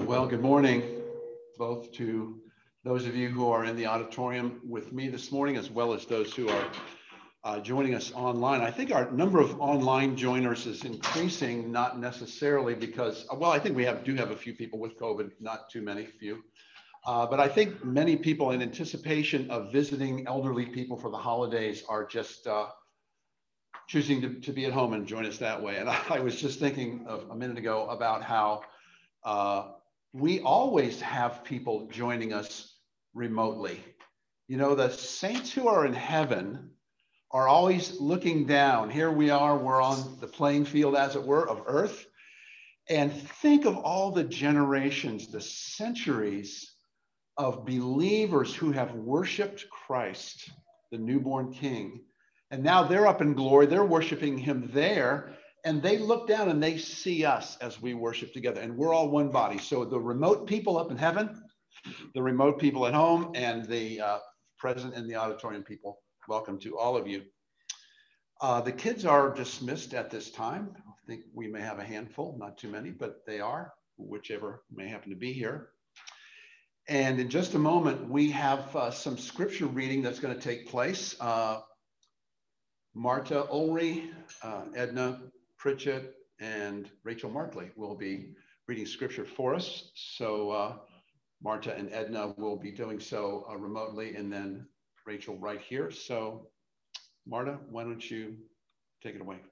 Well, good morning, both to those of you who are in the auditorium with me this morning, as well as those who are joining us online. I think our number of online joiners is increasing, not necessarily because, well, I think we do have a few people with COVID, not too many, few. But I think many people in anticipation of visiting elderly people for the holidays are just choosing to be at home and join us that way. And I was just thinking a minute ago about how we always have people joining us remotely. You know, the saints who are in heaven are always looking down. Here we are, we're on the playing field, as it were, of earth. And think of all the generations, the centuries of believers who have worshiped Christ, the newborn King. And now they're up in glory, they're worshiping him there. And they look down and they see us as we worship together. And we're all one body. So the remote people up in heaven, the remote people at home, and the present in the auditorium people, welcome to all of you. The kids are dismissed at this time. I think we may have a handful, not too many, but they are, whichever may happen to be here. And in just a moment, we have some scripture reading that's going to take place. Marta Ulrey, Edna Pritchett, and Rachel Markley will be reading scripture for us. So Marta and Edna will be doing so remotely, and then Rachel right here. So Marta, why don't you take it away?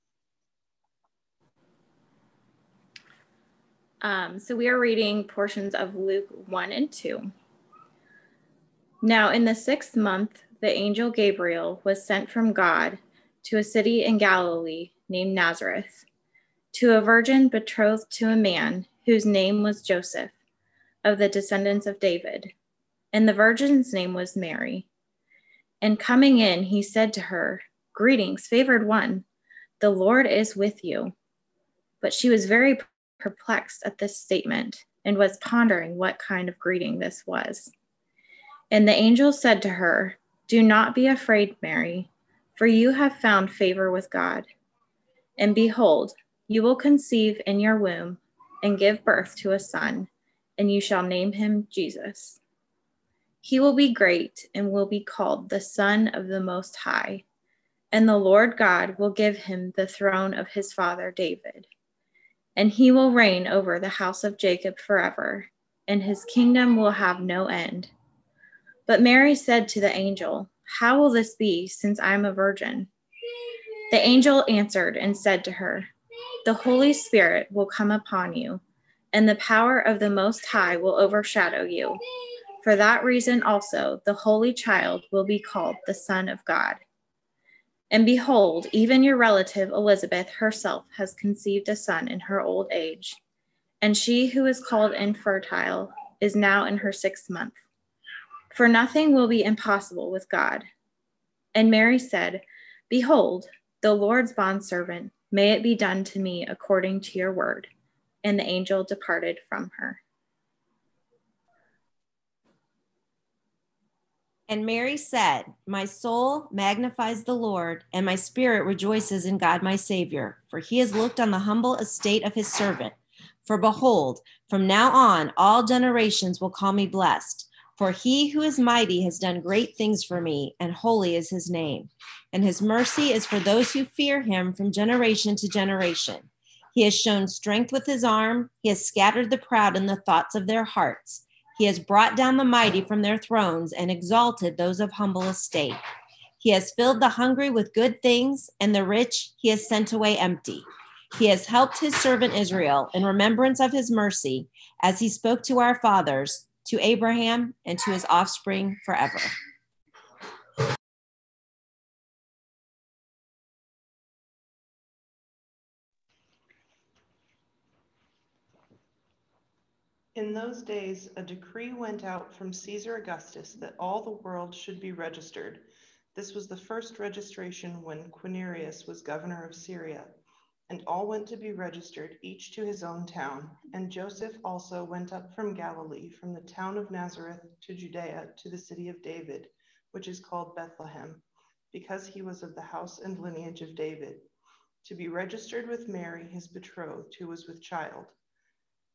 So we are reading portions of Luke 1 and 2. Now in the 6th month, the angel Gabriel was sent from God to a city in Galilee named Nazareth, to a virgin betrothed to a man whose name was Joseph, of the descendants of David. And the virgin's name was Mary. And coming in, he said to her, "Greetings, favored one, the Lord is with you." But she was very perplexed at this statement and was pondering what kind of greeting this was. And the angel said to her, "Do not be afraid, Mary, for you have found favor with God. And behold, you will conceive in your womb and give birth to a son, and you shall name him Jesus. He will be great and will be called the Son of the Most High, and the Lord God will give him the throne of his father David. And he will reign over the house of Jacob forever, and his kingdom will have no end." But Mary said to the angel, "How will this be, since I am a virgin?" The angel answered and said to her, "The Holy Spirit will come upon you, and the power of the Most High will overshadow you. For that reason also, the Holy Child will be called the Son of God. And behold, even your relative Elizabeth herself has conceived a son in her old age, and she who is called infertile is now in her 6th month. For nothing will be impossible with God." And Mary said, "Behold, the Lord's bondservant, may it be done to me according to your word." And the angel departed from her. And Mary said, "My soul magnifies the Lord, and my spirit rejoices in God my Savior, for he has looked on the humble estate of his servant. For behold, from now on all generations will call me blessed. For he who is mighty has done great things for me, and holy is his name. And his mercy is for those who fear him from generation to generation. He has shown strength with his arm. He has scattered the proud in the thoughts of their hearts. He has brought down the mighty from their thrones and exalted those of humble estate. He has filled the hungry with good things, and the rich he has sent away empty. He has helped his servant Israel in remembrance of his mercy, as he spoke to our fathers, to Abraham and to his offspring forever." In those days, a decree went out from Caesar Augustus that all the world should be registered. This was the first registration when Quirinius was governor of Syria. And all went to be registered, each to his own town. And Joseph also went up from Galilee, from the town of Nazareth to Judea, to the city of David, which is called Bethlehem, because he was of the house and lineage of David, to be registered with Mary, his betrothed, who was with child.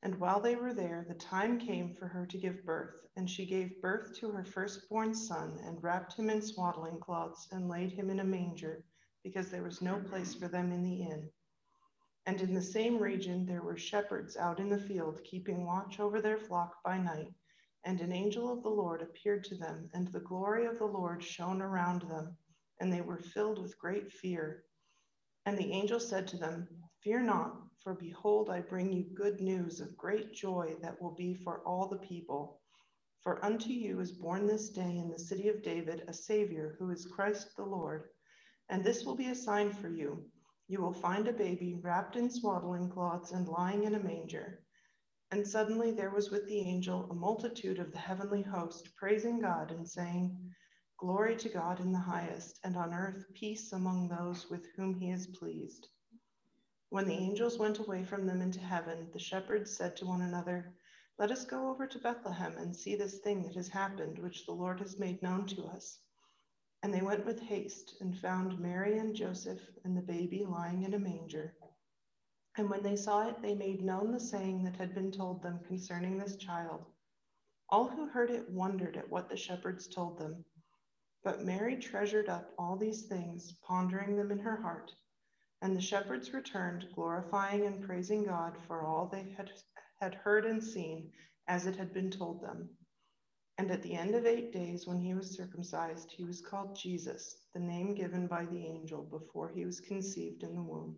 And while they were there, the time came for her to give birth, and she gave birth to her firstborn son, and wrapped him in swaddling cloths, and laid him in a manger, because there was no place for them in the inn. And in the same region there were shepherds out in the field, keeping watch over their flock by night. And an angel of the Lord appeared to them, and the glory of the Lord shone around them, and they were filled with great fear. And the angel said to them, "Fear not, for behold, I bring you good news of great joy that will be for all the people. For unto you is born this day in the city of David a Savior, who is Christ the Lord. And this will be a sign for you. You will find a baby wrapped in swaddling cloths and lying in a manger." And suddenly there was with the angel a multitude of the heavenly host, praising God and saying, "Glory to God in the highest, and on earth peace among those with whom he is pleased." When the angels went away from them into heaven, the shepherds said to one another, "Let us go over to Bethlehem and see this thing that has happened, which the Lord has made known to us." And they went with haste and found Mary and Joseph and the baby lying in a manger. And when they saw it, they made known the saying that had been told them concerning this child. All who heard it wondered at what the shepherds told them. But Mary treasured up all these things, pondering them in her heart. And the shepherds returned, glorifying and praising God for all they had heard and seen, as it had been told them. And at the end of 8 days, when he was circumcised, he was called Jesus, the name given by the angel before he was conceived in the womb.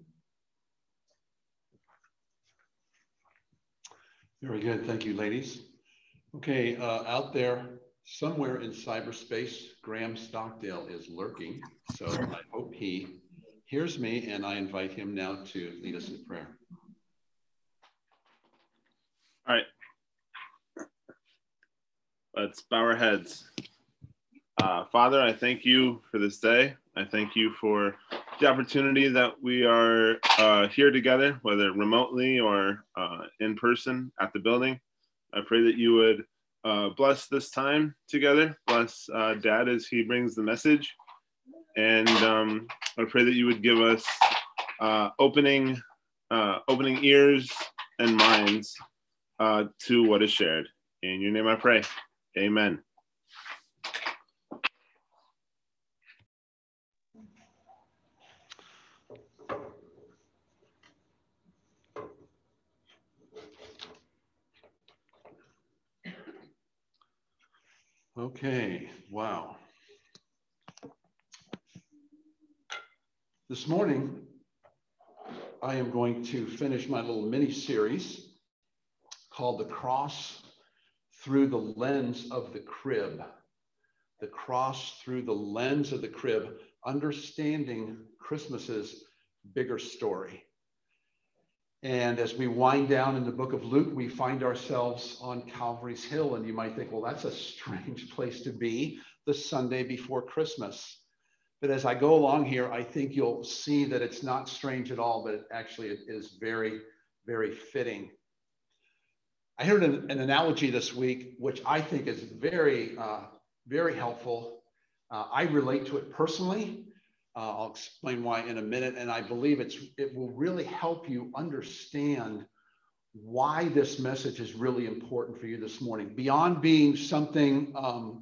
Very good. Thank you, ladies. Okay, out there somewhere in cyberspace, Graham Stockdale is lurking. So I hope he hears me, and I invite him now to lead us in prayer. All right. Let's bow our heads. Father, I thank you for this day. I thank you for the opportunity that we are here together, whether remotely or in person at the building. I pray that you would bless this time together, bless Dad as he brings the message. And I pray that you would give us opening ears and minds to what is shared. In your name I pray, amen. Okay, wow. This morning, I am going to finish my little mini series called The Cross Through the Lens of the Crib. The Cross Through the Lens of the Crib, understanding Christmas's bigger story. And as we wind down in the book of Luke, we find ourselves on Calvary's Hill. And you might think, well, that's a strange place to be the Sunday before Christmas. But as I go along here, I think you'll see that it's not strange at all, but actually it is very, very fitting. I heard an analogy this week, which I think is very, very helpful. I relate to it personally. I'll explain why in a minute. And I believe it will really help you understand why this message is really important for you this morning. Beyond being something,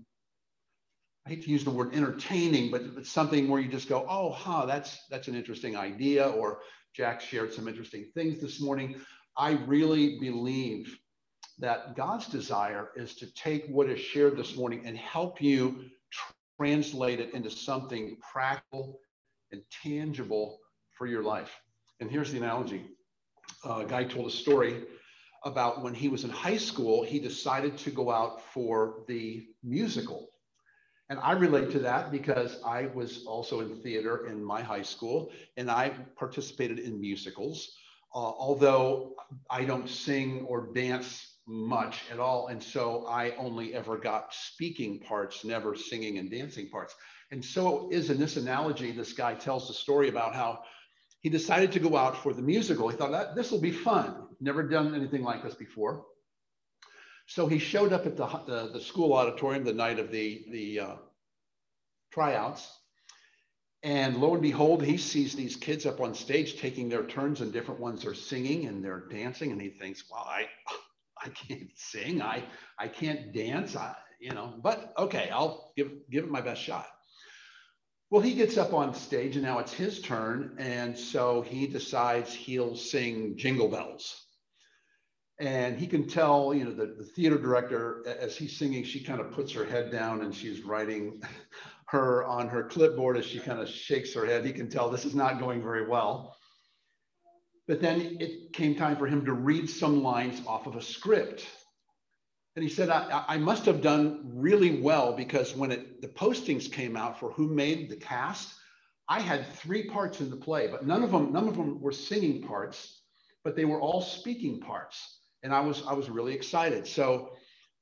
I hate to use the word entertaining, but it's something where you just go, oh, that's an interesting idea, or Jack shared some interesting things this morning. I really believe that God's desire is to take what is shared this morning and help you translate it into something practical and tangible for your life. And here's the analogy. A guy told a story about when he was in high school, he decided to go out for the musical. And I relate to that because I was also in theater in my high school, and I participated in musicals, although I don't sing or dance much at all. And so I only ever got speaking parts, never singing and dancing parts. And so is in this analogy, this guy tells the story about how he decided to go out for the musical. He thought, this will be fun. Never done anything like this before. So he showed up at the school auditorium the night of the tryouts. And lo and behold, he sees these kids up on stage taking their turns, and different ones are singing and they're dancing. And he thinks, well, I can't sing. I can't dance. But okay, I'll give it my best shot. Well, he gets up on stage and now it's his turn. And so he decides he'll sing Jingle Bells. And he can tell, the theater director, as he's singing, she kind of puts her head down and she's writing her on her clipboard as she kind of shakes her head. He can tell this is not going very well. But then it came time for him to read some lines off of a script. And he said, I must have done really well, because when the postings came out for who made the cast, I had 3 parts in the play, but none of them were singing parts, but they were all speaking parts. And I was really excited. So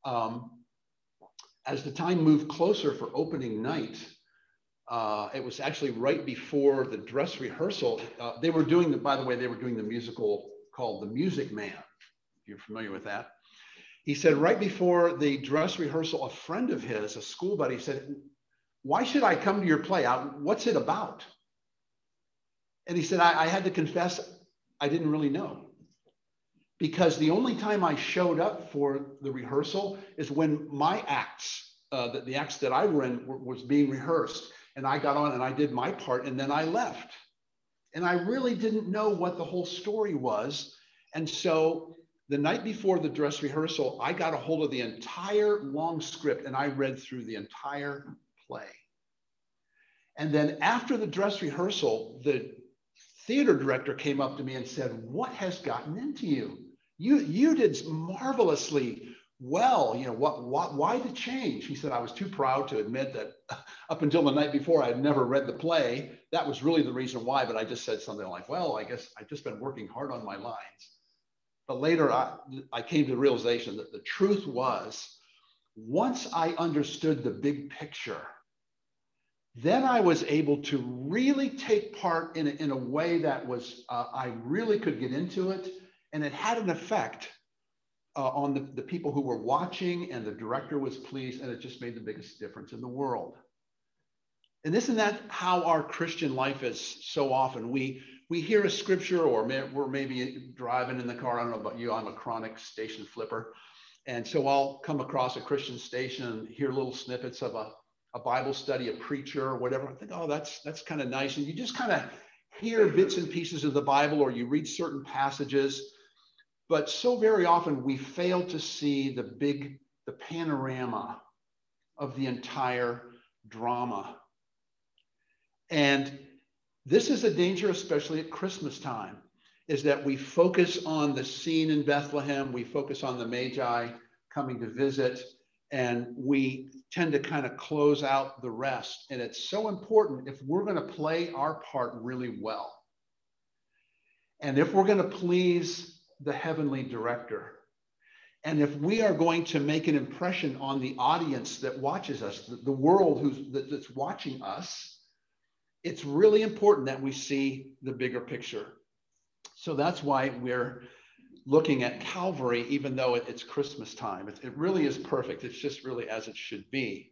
as the time moved closer for opening night, it was actually right before the dress rehearsal. They were doing the musical called The Music Man, if you're familiar with that. He said right before the dress rehearsal, a friend of his, a school buddy, said, why should I come to your play? What's it about? And he said, I had to confess, I didn't really know. Because the only time I showed up for the rehearsal is when my acts, the acts that I were in, was being rehearsed. And I got on and I did my part, and then I left. And I really didn't know what the whole story was. And so the night before the dress rehearsal, I got a hold of the entire long script and I read through the entire play. And then after the dress rehearsal, the theater director came up to me and said, what has gotten into you? You did marvelously well. Why the change? He said, I was too proud to admit that up until the night before, I had never read the play. That was really the reason why, but I just said something like, well, I guess I've just been working hard on my lines. But later I came to the realization that the truth was, once I understood the big picture, then I was able to really take part in a way that was, I really could get into it. And it had an effect on the people who were watching, and the director was pleased, and it just made the biggest difference in the world. And isn't that how our Christian life is so often? We hear a scripture, or we're maybe driving in the car. I don't know about you, I'm a chronic station flipper. And so I'll come across a Christian station and hear little snippets of a Bible study, a preacher, or whatever. I think, oh, that's kind of nice. And you just kind of hear bits and pieces of the Bible, or you read certain passages. But so very often we fail to see the panorama of the entire drama. And this is a danger, especially at Christmas time, is that we focus on the scene in Bethlehem, we focus on the Magi coming to visit, and we tend to kind of close out the rest. And it's so important, if we're going to play our part really well, and if we're going to please the heavenly director, and if we are going to make an impression on the audience that watches us, the world that's watching us, it's really important that we see the bigger picture. So that's why we're looking at Calvary, even though it's Christmas time. It really is perfect. It's just really as it should be.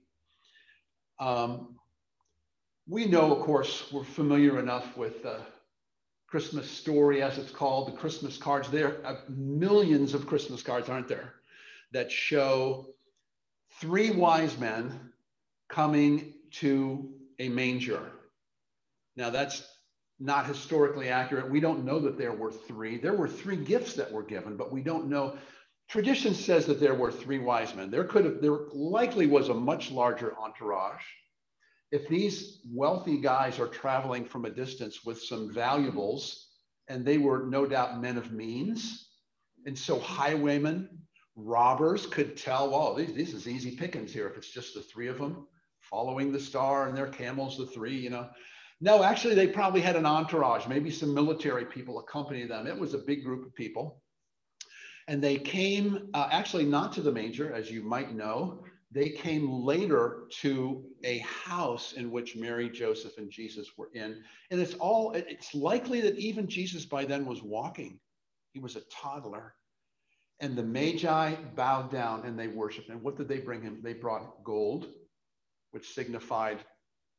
We know, of course, we're familiar enough with Christmas story, as it's called, the Christmas cards. There are millions of Christmas cards, aren't there, that show 3 wise men coming to a manger. Now, that's not historically accurate. We don't know that there were 3. There were 3 gifts that were given, but we don't know. Tradition says that there were 3 wise men. There likely was a much larger entourage. If these wealthy guys are traveling from a distance with some valuables, and they were no doubt men of means, and so highwaymen, robbers could tell, well, this is easy pickings here if it's just the 3 of them following the star and their camels, the 3, No, actually, they probably had an entourage, maybe some military people accompanying them. It was a big group of people. And they came, actually not to the manger, as you might know. They came later to a house in which Mary, Joseph, and Jesus were in. And it's likely that even Jesus by then was walking. He was a toddler. And the Magi bowed down and they worshiped. And what did they bring him? They brought gold, which signified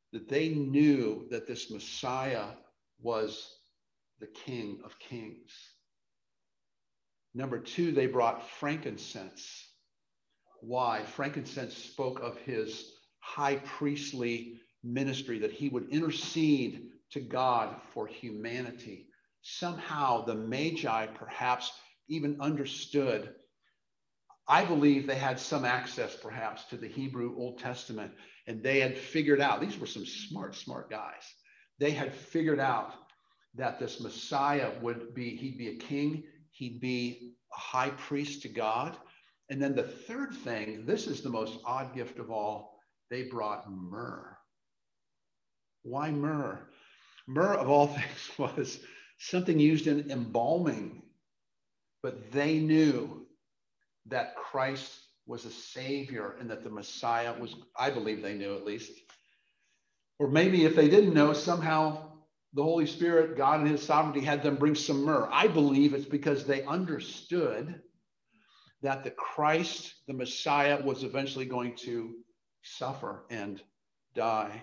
that they knew that this Messiah was the King of Kings. Number two, they brought frankincense. Why? Frankincense spoke of his high priestly ministry, that he would intercede to God for humanity. Somehow the Magi perhaps even understood. I believe they had some access perhaps to the Hebrew Old Testament, and they had figured out, these were some smart guys. They had figured out that this Messiah he'd be a king, he'd be a high priest to God. And then the third thing, this is the most odd gift of all, they brought myrrh. Why myrrh? Myrrh, of all things, was something used in embalming, but they knew that Christ was a savior and that the Messiah was, I believe they knew at least. Or maybe if they didn't know, somehow the Holy Spirit, God in his sovereignty, had them bring some myrrh. I believe it's because they understood that the Christ, the Messiah, was eventually going to suffer and die.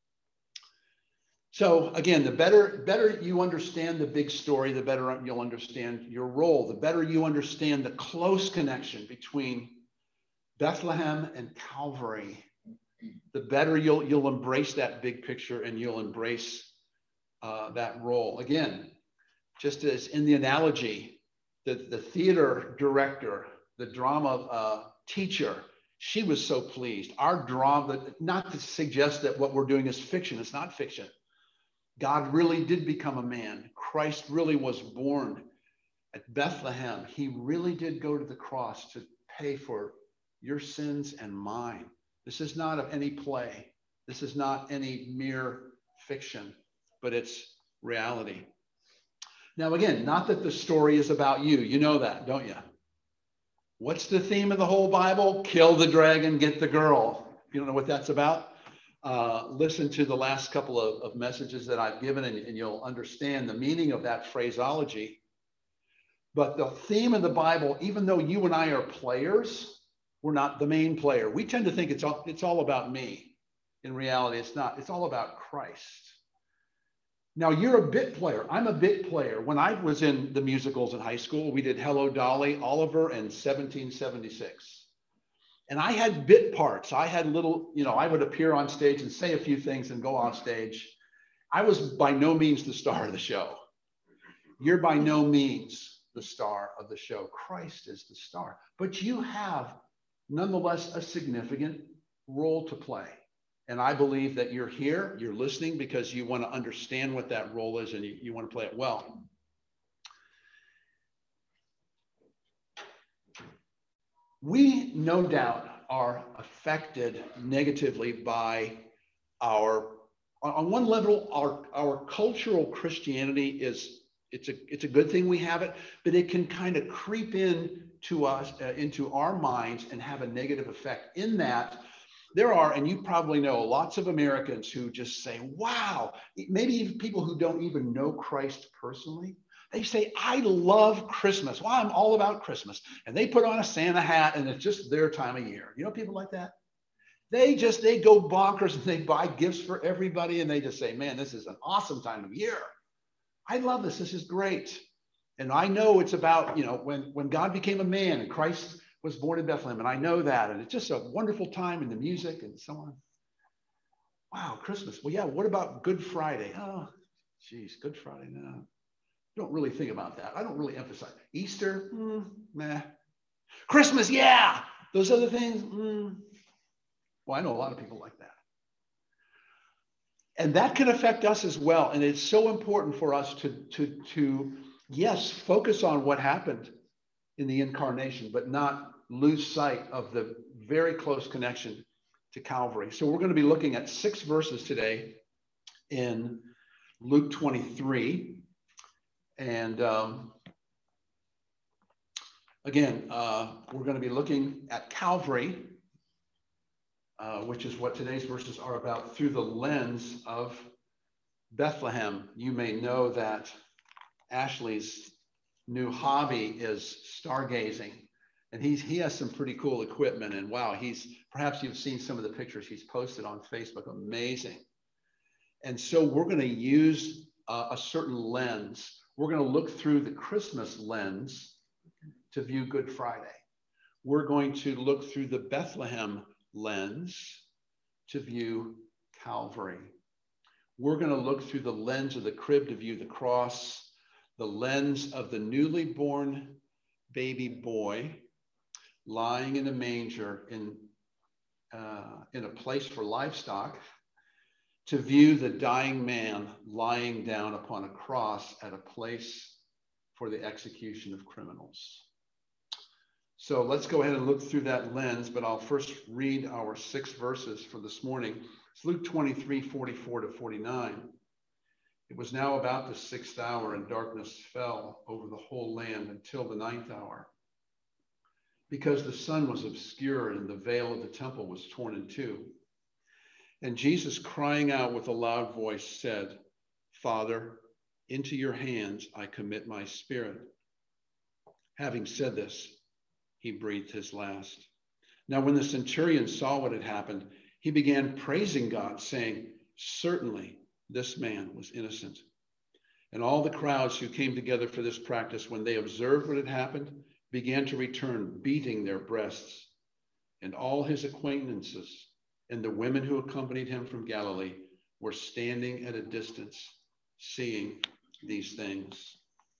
So again, the better you understand the big story, the better you'll understand your role. The better you understand the close connection between Bethlehem and Calvary, the better you'll embrace that big picture and you'll embrace that role. Again, just as in the analogy, the theater director, the drama teacher, she was so pleased. Our drama, not to suggest that what we're doing is fiction, it's not fiction. God really did become a man. Christ really was born at Bethlehem. He really did go to the cross to pay for your sins and mine. This is not any play. This is not any mere fiction, but it's reality. Now, again, not that the story is about you. You know that, don't you? What's the theme of the whole Bible? Kill the dragon, get the girl. You don't know what that's about? Listen to the last couple of messages that I've given, and you'll understand the meaning of that phraseology. But the theme of the Bible, even though you and I are players, we're not the main player. We tend to think it's all about me. In reality, it's not. It's all about Christ. Now, you're a bit player. I'm a bit player. When I was in the musicals in high school, we did Hello, Dolly, Oliver, and 1776. And I had bit parts. I had little, I would appear on stage and say a few things and go off stage. I was by no means the star of the show. You're by no means the star of the show. Christ is the star. But you have, nonetheless, a significant role to play. And I believe that you're here, you're listening because you want to understand what that role is and you want to play it well. We, no doubt, are affected negatively by on one level, our cultural Christianity it's a good thing we have it, but it can kind of creep in to us, into our minds and have a negative effect in that there are, and you probably know, lots of Americans who just say, wow, maybe even people who don't even know Christ personally. They say, I love Christmas. Well, I'm all about Christmas. And they put on a Santa hat and it's just their time of year. You know people like that? They go bonkers and they buy gifts for everybody. And they just say, man, this is an awesome time of year. I love this. This is great. And I know it's about, when God became a man and Christ was born in Bethlehem. And I know that. And it's just a wonderful time in the music and so on. Wow, Christmas. Well, yeah, what about Good Friday? Oh, geez, Good Friday, no. Don't really think about that. I don't really emphasize. Easter, meh. Christmas, yeah. Those other things, Well, I know a lot of people like that. And that can affect us as well. And it's so important for us to yes, focus on what happened in the incarnation, but not lose sight of the very close connection to Calvary. So we're going to be looking at 6 verses today in Luke 23. And again, we're going to be looking at Calvary, which is what today's verses are about, through the lens of Bethlehem. You may know that Ashley's new hobby is stargazing, and he has some pretty cool equipment. And wow, perhaps you've seen some of the pictures he's posted on Facebook. Amazing. And so we're going to use a certain lens. We're going to look through the Christmas lens to view Good Friday. We're going to look through the Bethlehem lens to view Calvary. We're going to look through the lens of the crib to view the cross, the lens of the newly born baby boy lying in a manger in a place for livestock, to view the dying man lying down upon a cross at a place for the execution of criminals. So let's go ahead and look through that lens, but I'll first read our 6 verses for this morning. It's Luke 23, 44 to 49. It was now about the 6th hour, and darkness fell over the whole land until the 9th hour, because the sun was obscured and the veil of the temple was torn in two. And Jesus, crying out with a loud voice, said, Father, into your hands I commit my spirit. Having said this, he breathed his last. Now, when the centurion saw what had happened, he began praising God, saying, certainly this man was innocent. And all the crowds who came together for this practice, when they observed what had happened, began to return, beating their breasts. And all his acquaintances and the women who accompanied him from Galilee were standing at a distance, seeing these things.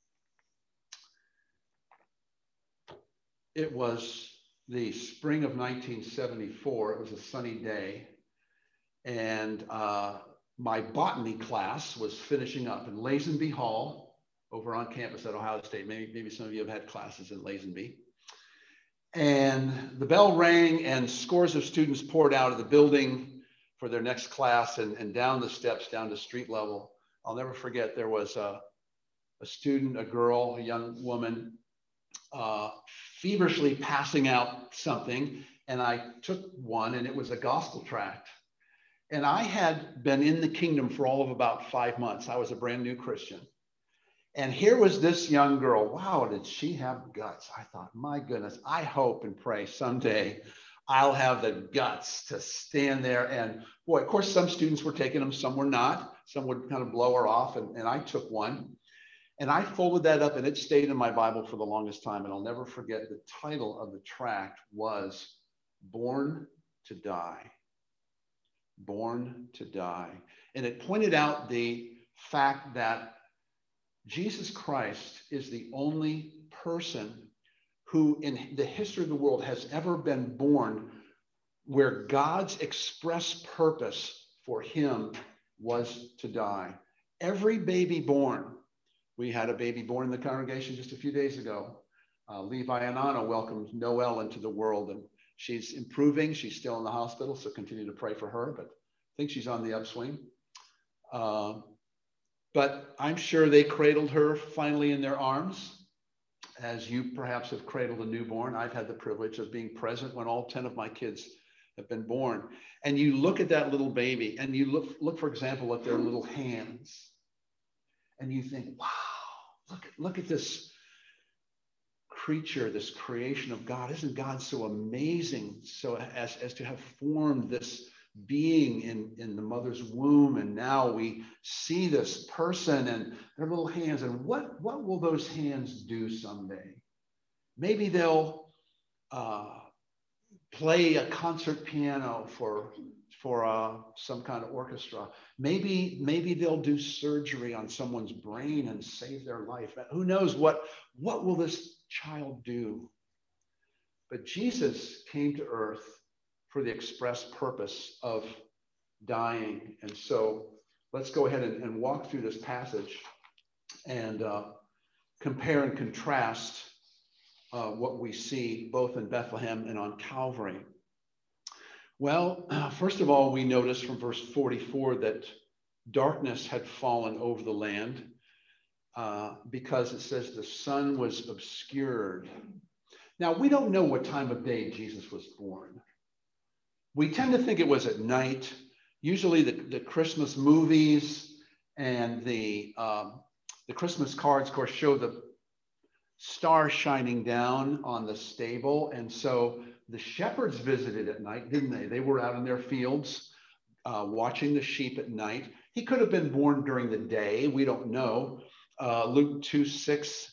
It was the spring of 1974. It was a sunny day, and my botany class was finishing up in Lazenby Hall over on campus at Ohio State. Maybe some of you have had classes in Lazenby. And the bell rang and scores of students poured out of the building for their next class, and down the steps, down to street level. I'll never forget, there was a student, a girl, a young woman, feverishly passing out something. And I took one, and it was a gospel tract. And I had been in the kingdom for all of about 5 months. I was a brand new Christian. And here was this young girl. Wow, did she have guts? I thought, my goodness, I hope and pray someday I'll have the guts to stand there. And boy, of course, some students were taking them, some were not. Some would kind of blow her off, and I took one. And I folded that up, and it stayed in my Bible for the longest time. And I'll never forget, the title of the tract was Born to Die. Born to Die. And it pointed out the fact that Jesus Christ is the only person who in the history of the world has ever been born where God's express purpose for him was to die. Every baby born, we had a baby born in the congregation just a few days ago. Levi Anana welcomed Noel into the world, and she's improving. She's still in the hospital, so continue to pray for her, but I think she's on the upswing. But I'm sure they cradled her finally in their arms, as you perhaps have cradled a newborn. I've had the privilege of being present when all 10 of my kids have been born. And you look at that little baby, and you look, for example, at their little hands, and you think, wow, look at this creature, this creation of God. Isn't God so amazing, so as to have formed this being in the mother's womb, and now we see this person and their little hands, and what will those hands do someday? Maybe they'll play a concert piano for some kind of orchestra. Maybe they'll do surgery on someone's brain and save their life. Who knows what will this child do? But Jesus came to earth for the express purpose of dying. And so let's go ahead and walk through this passage and compare and contrast what we see both in Bethlehem and on Calvary. Well, first of all, we notice from verse 44 that darkness had fallen over the land because it says the sun was obscured. Now, we don't know what time of day Jesus was born. We tend to think it was at night. Usually the Christmas movies and the Christmas cards, of course, show the star shining down on the stable. And so the shepherds visited at night, didn't they? They were out in their fields watching the sheep at night. He could have been born during the day. We don't know. Luke 2:6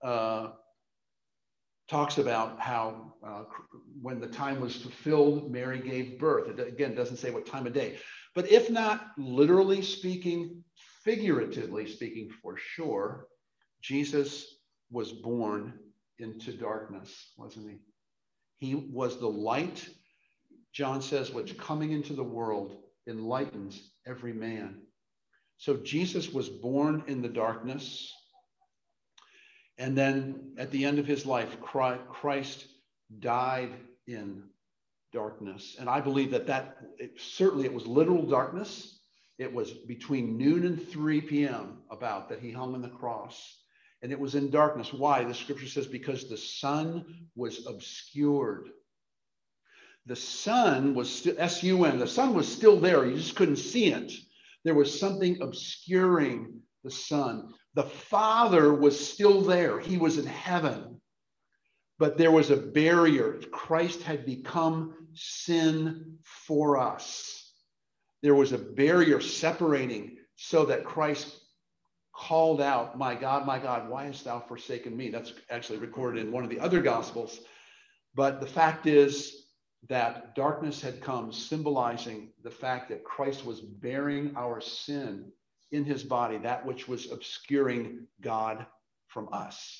talks about how when the time was fulfilled, Mary gave birth. It again doesn't say what time of day. But if not literally speaking, figuratively speaking for sure, Jesus was born into darkness, wasn't he? He was the light, John says, which coming into the world enlightens every man. So Jesus was born in the darkness. And then at the end of his life, Christ died in darkness. And I believe that certainly it was literal darkness. It was between noon and 3 p.m. about that he hung on the cross. And it was in darkness. Why? The scripture says because the sun was obscured. The sun was still, S-U-N, the sun was still there. You just couldn't see it. There was something obscuring the sun. The Father was still there. He was in heaven. But there was a barrier. Christ had become sin for us. There was a barrier separating so that Christ called out, my God, why hast thou forsaken me? That's actually recorded in one of the other Gospels. But the fact is that darkness had come, symbolizing the fact that Christ was bearing our sin in his body, that which was obscuring God from us.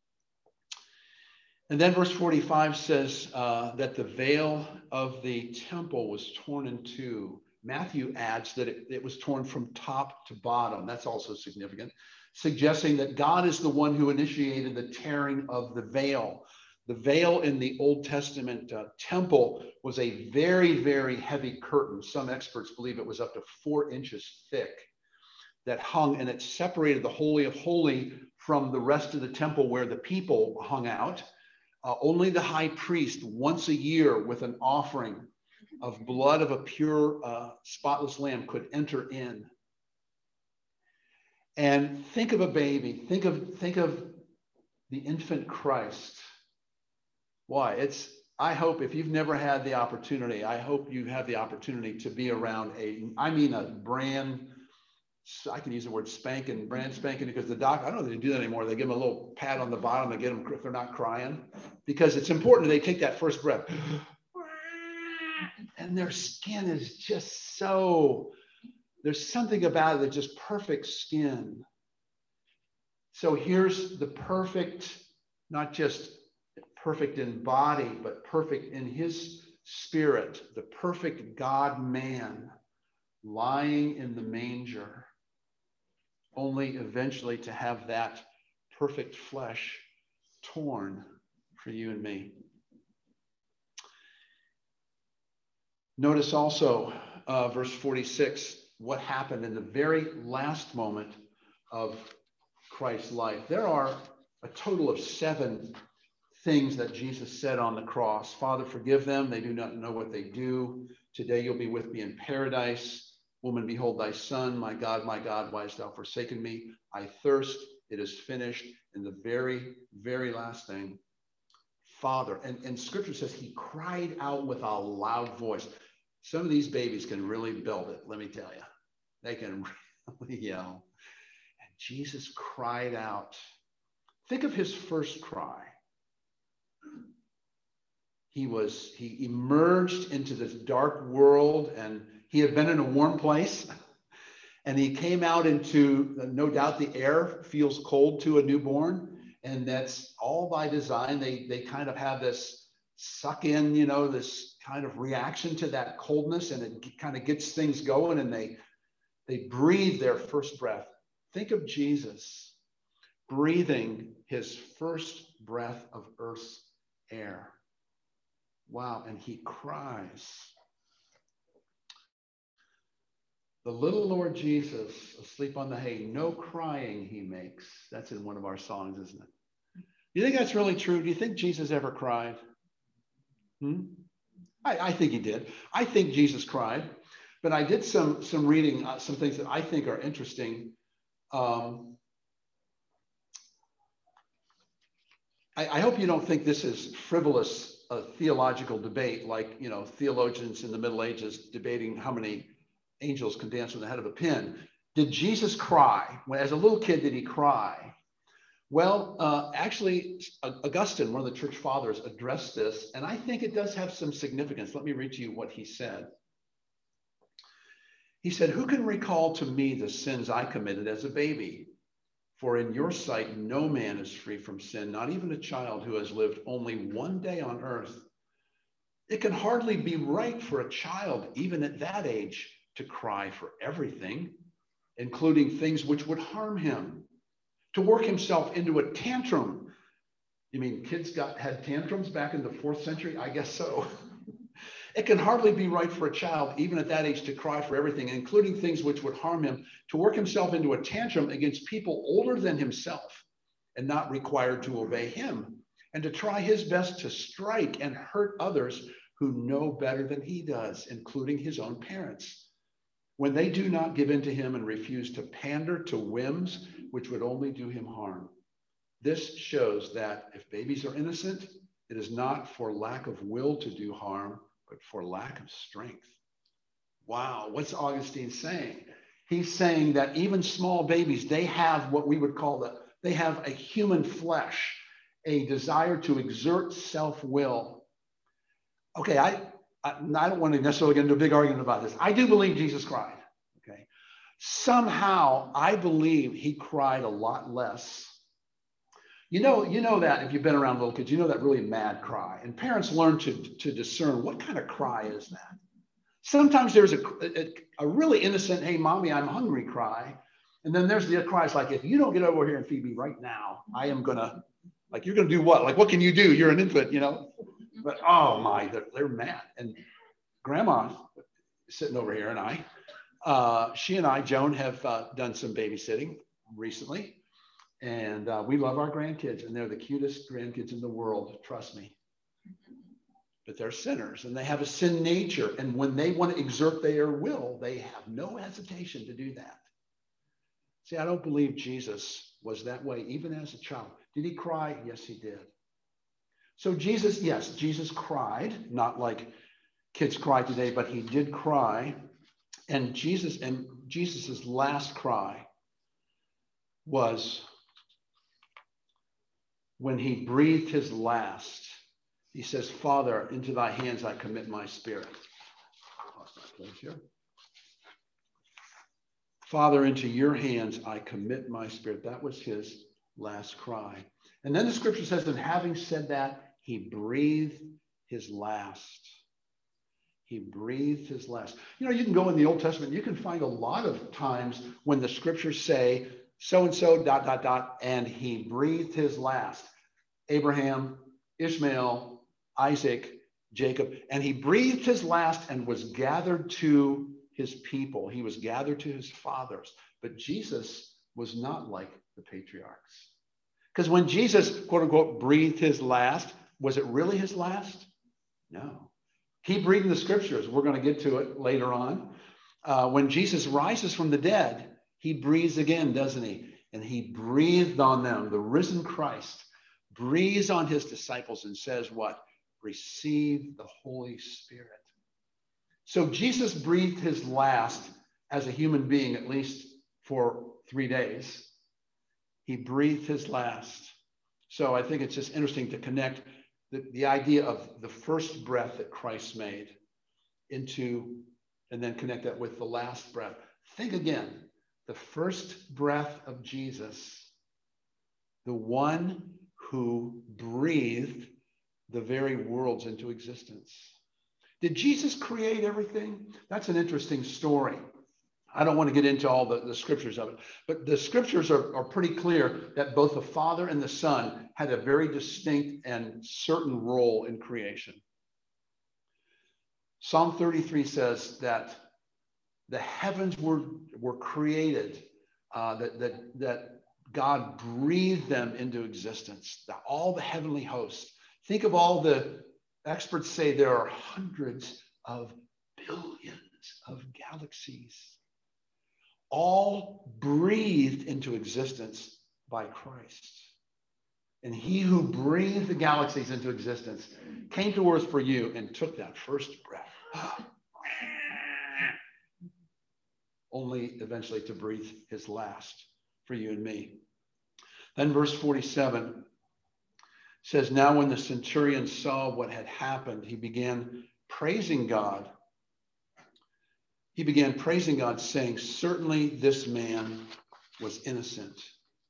And then verse 45 says that the veil of the temple was torn in two. Matthew adds that it was torn from top to bottom. That's also significant, suggesting that God is the one who initiated the tearing of the veil. The veil in the Old Testament temple was a very, very heavy curtain. Some experts believe it was up to 4 inches thick that hung, and it separated the Holy of Holies from the rest of the temple where the people hung out. Only the high priest once a year with an offering of blood of a pure, spotless lamb could enter in. And think of a baby. Think of the infant Christ. Why? I hope if you've never had the opportunity, I hope you have the opportunity to be around a brand, I can use the word brand spanking, because the doc, I don't know if they do that anymore. They give them a little pat on the bottom to get them if they're not crying, because it's important they take that first breath. And their skin is just so, there's something about it that's just perfect skin. So here's the perfect, not just perfect in body, but perfect in his spirit, the perfect God-man lying in the manger, only eventually to have that perfect flesh torn for you and me. Notice also verse 46, what happened in the very last moment of Christ's life. There are a total of 7 things that Jesus said on the cross. Father, forgive them. They do not know what they do. Today you'll be with me in paradise. Woman, behold thy son. My God, why hast thou forsaken me? I thirst. It is finished. And the very, very last thing, Father. And scripture says he cried out with a loud voice. Some of these babies can really belt it, let me tell you. They can really yell. And Jesus cried out. Think of his first cry. He emerged into this dark world, and he had been in a warm place. And he came out into, no doubt the air feels cold to a newborn. And that's all by design. They kind of have this suck in, this kind of reaction to that coldness, and it kind of gets things going, and they breathe their first breath. Think of Jesus breathing his first breath of earth's air. Wow, and he cries. The little Lord Jesus, asleep on the hay, no crying he makes. That's in one of our songs, isn't it? Do you think that's really true? Do you think Jesus ever cried? I think he did. I think Jesus cried, but I did some reading, some things that I think are interesting. I hope you don't think this is frivolous theological debate, like theologians in the Middle Ages debating how many angels can dance with the head of a pin. Did Jesus cry? As a little kid, did he cry? Well, actually, Augustine, one of the church fathers, addressed this, and I think it does have some significance. Let me read to you what he said. He said, "Who can recall to me the sins I committed as a baby? For in your sight, no man is free from sin, not even a child who has lived only one day on earth. It can hardly be right for a child, even at that age, to cry for everything, including things which would harm him, to work himself into a tantrum." You mean kids had tantrums back in the 4th century? I guess so. "It can hardly be right for a child, even at that age, to cry for everything, including things which would harm him, to work himself into a tantrum against people older than himself and not required to obey him, and to try his best to strike and hurt others who know better than he does, including his own parents, when they do not give in to him and refuse to pander to whims which would only do him harm. This shows that if babies are innocent, it is not for lack of will to do harm, but for lack of strength." Wow, what's Augustine saying? He's saying that even small babies, they have what we would call they have a human flesh, a desire to exert self-will. Okay, I don't want to necessarily get into a big argument about this. I do believe Jesus cried, okay? Somehow, I believe he cried a lot less. You know that if you've been around little kids, you know that really mad cry. And parents learn to discern what kind of cry is that. Sometimes there's a really innocent, "Hey, mommy, I'm hungry" cry. And then there's the cries like, "If you don't get over here and feed me right now, I am gonna," like, "You're gonna do what? Like, what can you do? You're an infant, you know?" But oh my, they're mad. And Grandma sitting over here and she and I, Joan, have done some babysitting recently. And we love our grandkids, and they're the cutest grandkids in the world, trust me. But they're sinners, and they have a sin nature. And when they want to exert their will, they have no hesitation to do that. See, I don't believe Jesus was that way, even as a child. Did he cry? Yes, he did. So Jesus cried, not like kids cry today, but he did cry. And Jesus's last cry was when he breathed his last. He says, "Father, into thy hands I commit my spirit." "Father, into your hands I commit my spirit." That was his last cry. And then the scripture says that having said that, he breathed his last. He breathed his last. You know, you can go in the Old Testament, you can find a lot of times when the scriptures say, so-and-so, ... and he breathed his last. Abraham, Ishmael, Isaac, Jacob, and he breathed his last and was gathered to his people. He was gathered to his fathers. But Jesus was not like the patriarchs. Because when Jesus, quote unquote, breathed his last, was it really his last? No. Keep reading the scriptures. We're going to get to it later on. When Jesus rises from the dead, he breathes again, doesn't he? And he breathed on them. The risen Christ breathes on his disciples and says what? Receive the Holy Spirit. So Jesus breathed his last as a human being, at least for 3 days. He breathed his last. So I think it's just interesting to connect the idea of the first breath that Christ made into, and then connect that with the last breath. Think again, the first breath of Jesus, the one who breathed the very worlds into existence. Did Jesus create everything? That's an interesting story. I don't want to get into all the scriptures of it, but the scriptures are pretty clear that both the Father and the Son had a very distinct and certain role in creation. Psalm 33 says that the heavens were created, that God breathed them into existence, all the heavenly hosts. Think of all the experts say there are hundreds of billions of galaxies, all breathed into existence by Christ. And he who breathed the galaxies into existence came to earth for you and took that first breath. only eventually to breathe his last for you and me. Then verse 47 says, now when the centurion saw what had happened, he began praising God. He began praising God, saying, certainly this man was innocent.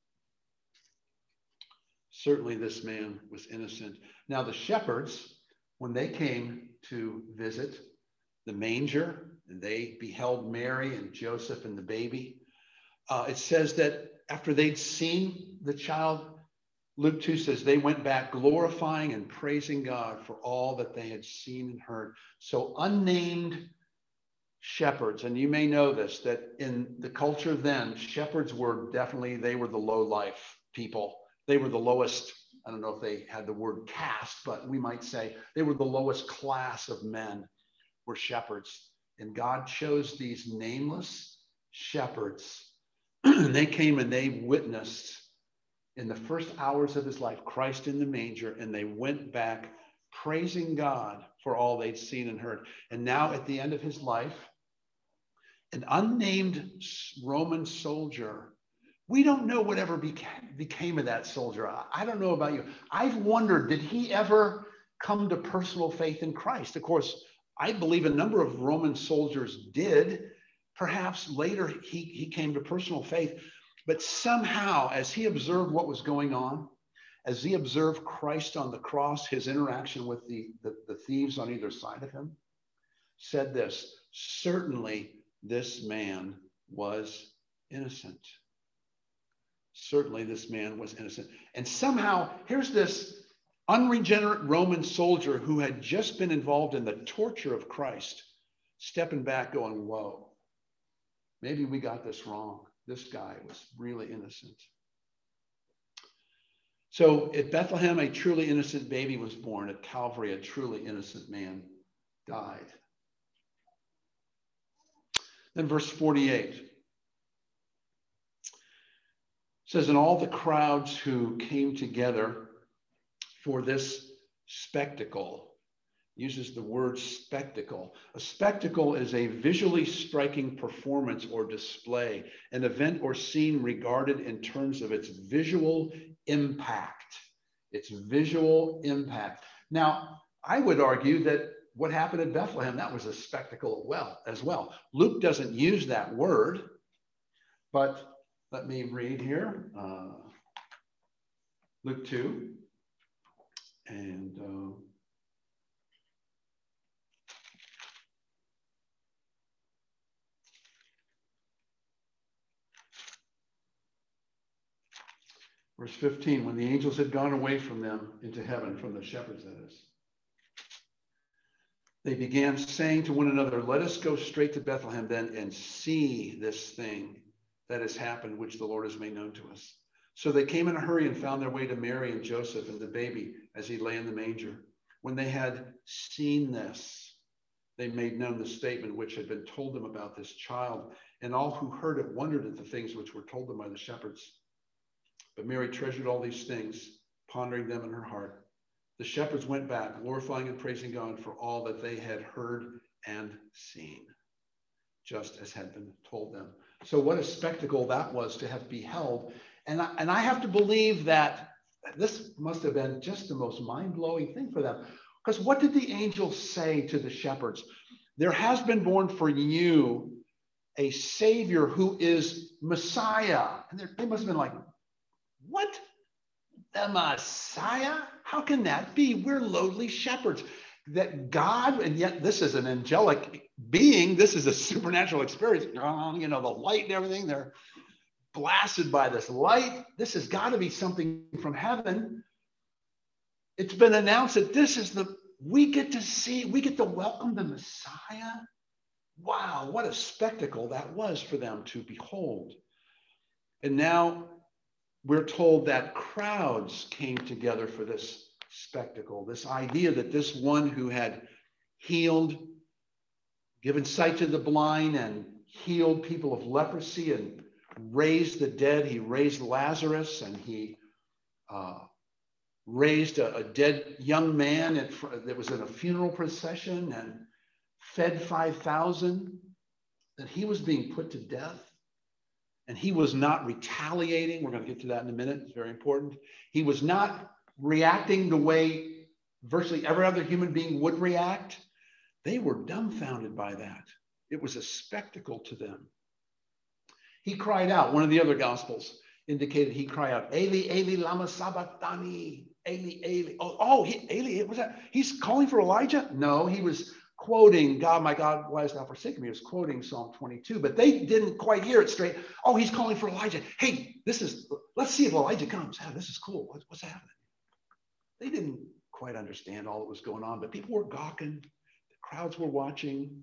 Certainly this man was innocent. Now the shepherds, when they came to visit the manger, and they beheld Mary and Joseph and the baby, it says that after they'd seen the child, Luke 2 says they went back glorifying and praising God for all that they had seen and heard. So unnamed shepherds, and you may know this, that in the culture then, shepherds were definitely, they were the low life people. They were the lowest, I don't know if they had the word caste, but we might say they were the lowest class of men were shepherds. And God chose these nameless shepherds. They came and they witnessed in the first hours of his life, Christ in the manger, and they went back praising God for all they'd seen and heard. And now at the end of his life, an unnamed Roman soldier, we don't know whatever became of that soldier. I don't know about you. I've wondered, did he ever come to personal faith in Christ? Of course, I believe a number of Roman soldiers did. Perhaps later he came to personal faith. But somehow, as he observed what was going on, as he observed Christ on the cross, his interaction with the thieves on either side of him, said this, certainly this man was innocent. Certainly this man was innocent. And somehow, here's this unregenerate Roman soldier who had just been involved in the torture of Christ, stepping back going, whoa, maybe we got this wrong. This guy was really innocent. So at Bethlehem, a truly innocent baby was born. At Calvary, a truly innocent man died. Then verse 48 says, and all the crowds who came together for this spectacle, uses the word spectacle. A spectacle is a visually striking performance or display, an event or scene regarded in terms of its visual impact. Its visual impact. Now, I would argue that what happened at Bethlehem, that was a spectacle as well. Luke doesn't use that word, but let me read here. Luke 2. And verse 15, when the angels had gone away from them into heaven, from the shepherds, that is, they began saying to one another, let us go straight to Bethlehem then and see this thing that has happened, which the Lord has made known to us. So they came in a hurry and found their way to Mary and Joseph and the baby as he lay in the manger. When they had seen this, they made known the statement which had been told them about this child. And all who heard it wondered at the things which were told them by the shepherds. But Mary treasured all these things, pondering them in her heart. The shepherds went back, glorifying and praising God for all that they had heard and seen, just as had been told them. So what a spectacle that was to have beheld. And I have to believe that this must have been just the most mind-blowing thing for them. Because what did the angels say to the shepherds? There has been born for you a Savior who is Messiah. And they must have been like, what? The Messiah? How can that be? We're lowly shepherds. That God, and yet this is an angelic being. This is a supernatural experience. You know, the light and everything, they're blasted by this light. This has got to be something from heaven. It's been announced that this is we get to welcome the Messiah. Wow, what a spectacle that was for them to behold. And now we're told that crowds came together for this spectacle, this idea that this one who had healed, given sight to the blind and healed people of leprosy and raised the dead, he raised Lazarus, and he raised a dead young man that was in a funeral procession and fed 5,000. that he was being put to death, and he was not retaliating. We're going to get to that in a minute. It's very important. He was not reacting the way virtually every other human being would react. They were dumbfounded by that. It was a spectacle to them. He cried out. One of the other gospels indicated he cried out, Eli, Eli, lama sabachthani, Eli, Eli. Eli, was that? He's calling for Elijah? No, he was quoting, God, my God, why hast thou forsaken me? He was quoting Psalm 22, but they didn't quite hear it straight. Oh, he's calling for Elijah. Hey, let's see if Elijah comes. Oh, this is cool. What's happening? They didn't quite understand all that was going on, but people were gawking. The crowds were watching.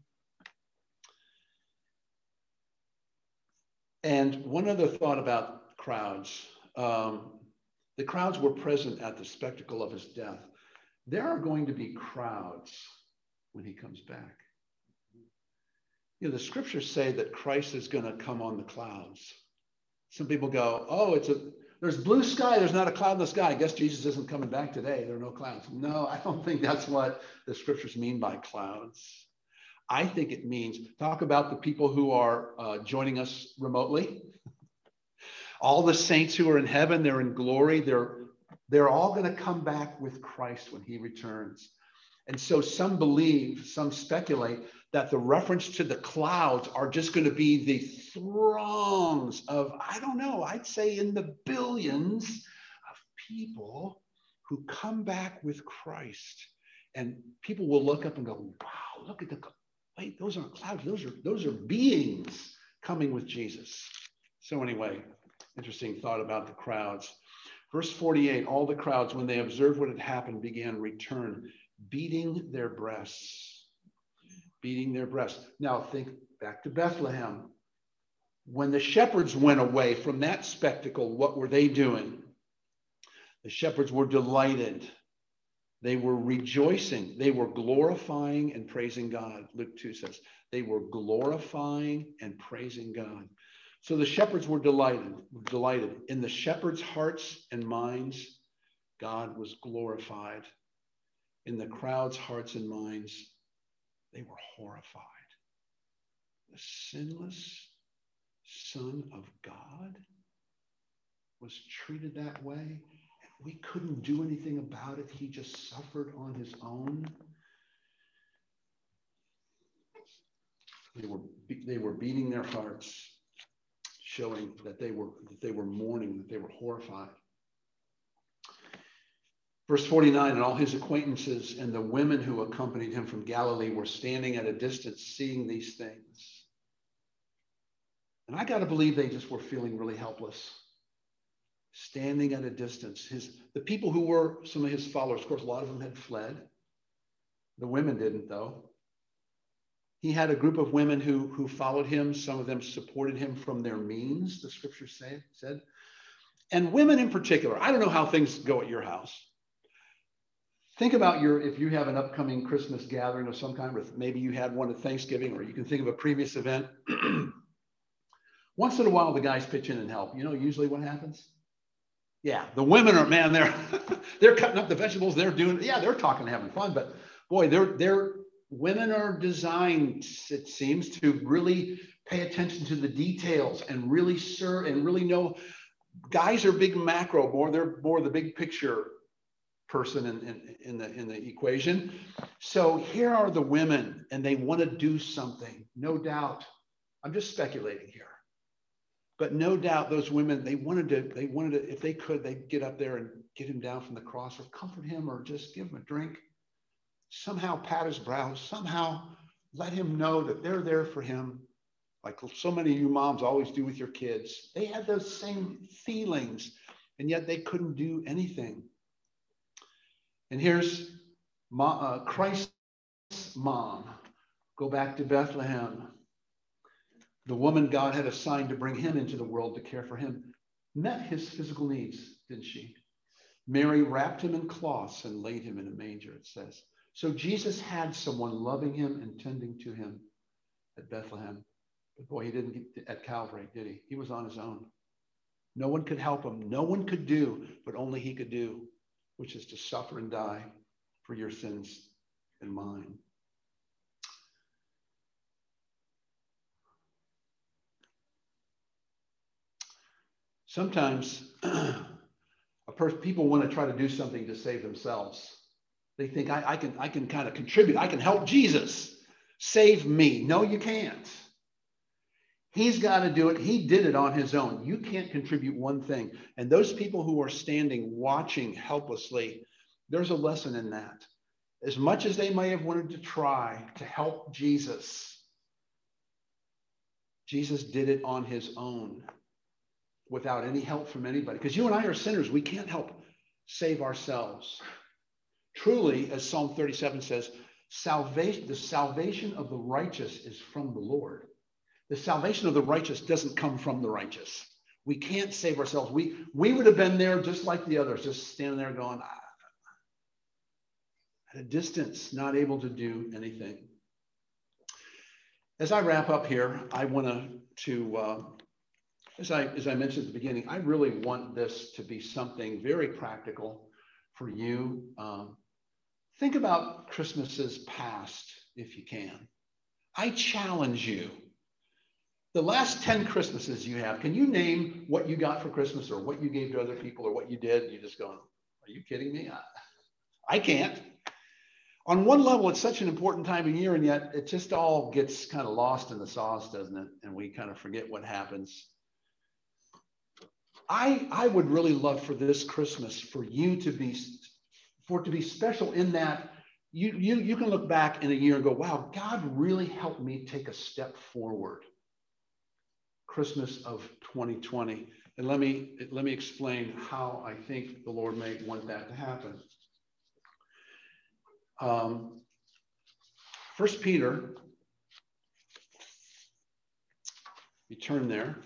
And one other thought about crowds. The crowds were present at the spectacle of his death. There are going to be crowds when he comes back. You know, the scriptures say that Christ is going to come on the clouds. Some people go, oh, there's blue sky, there's not a cloud in the sky. I guess Jesus isn't coming back today. There are no clouds. No, I don't think that's what the scriptures mean by clouds. I think it means, talk about the people who are joining us remotely. All the saints who are in heaven, they're in glory. They're all going to come back with Christ when he returns. And so some believe, some speculate that the reference to the clouds are just going to be the throngs of, I don't know, I'd say in the billions of people who come back with Christ. And people will look up and go, wow, look at wait, those aren't clouds. Those are beings coming with Jesus. So anyway, interesting thought about the crowds. Verse 48, all the crowds, when they observed what had happened, began return, beating their breasts. Beating their breasts. Now think back to Bethlehem. When the shepherds went away from that spectacle, what were they doing? The shepherds were delighted. They were rejoicing. They were glorifying and praising God. Luke 2 says they were glorifying and praising God. So the shepherds were delighted. In the shepherds' hearts and minds, God was glorified. In the crowd's hearts and minds, they were horrified. The sinless Son of God was treated that way. We couldn't do anything about it. He just suffered on his own. They were beating their hearts, showing that they were mourning, that they were horrified. Verse 49, and all his acquaintances and the women who accompanied him from Galilee were standing at a distance seeing these things. And I got to believe they just were feeling really helpless. Standing at a distance. The people who were some of his followers, of course, a lot of them had fled. The women didn't, though. He had a group of women who followed him. Some of them supported him from their means, the scripture said. And women in particular. I don't know how things go at your house. Think about if you have an upcoming Christmas gathering of some kind, or maybe you had one at Thanksgiving, or you can think of a previous event. Once in a while, the guys pitch in and help. You know usually what happens? Yeah, the women are, man, they're cutting up the vegetables. They're talking and having fun, but boy, women are designed, it seems, to really pay attention to the details and really serve and really know. Guys are big macro, they're more the big picture person in the equation. So here are the women, and they want to do something, no doubt. I'm just speculating here. But no doubt those women, they wanted to, if they could, they'd get up there and get him down from the cross, or comfort him, or just give him a drink. Somehow pat his brow, somehow let him know that they're there for him, like so many of you moms always do with your kids. They had those same feelings, and yet they couldn't do anything. And here's Christ's mom. Go back to Bethlehem. The woman God had assigned to bring him into the world to care for him met his physical needs, didn't she? Mary wrapped him in cloths and laid him in a manger, it says. So Jesus had someone loving him and tending to him at Bethlehem. But boy, he didn't get at Calvary, did he? He was on his own. No one could help him. No one could do, but only he could do, which is to suffer and die for your sins and mine. Sometimes people want to try to do something to save themselves. They think I can kind of contribute. I can help Jesus. Save me. No, you can't. He's got to do it. He did it on his own. You can't contribute one thing. And those people who are standing, watching helplessly, there's a lesson in that. As much as they may have wanted to try to help Jesus, Jesus did it on his own without any help from anybody. Because you and I are sinners. We can't help save ourselves. Truly, as Psalm 37 says, the salvation of the righteous is from the Lord. The salvation of the righteous doesn't come from the righteous. We can't save ourselves. We would have been there just like the others, just standing there going, at a distance, not able to do anything. As I wrap up here, I want to as I mentioned at the beginning, I really want this to be something very practical for you. Think about Christmases past, if you can. I challenge you. The last 10 Christmases you have, can you name what you got for Christmas or what you gave to other people or what you did? You're just going, are you kidding me? I can't. On one level, it's such an important time of year, and yet it just all gets kind of lost in the sauce, doesn't it? And we kind of forget what happens. I would really love for this Christmas for it to be special in that you can look back in a year and go, wow, God really helped me take a step forward. Christmas of 2020. And let me explain how I think the Lord may want that to happen. 1 Peter, you turn there.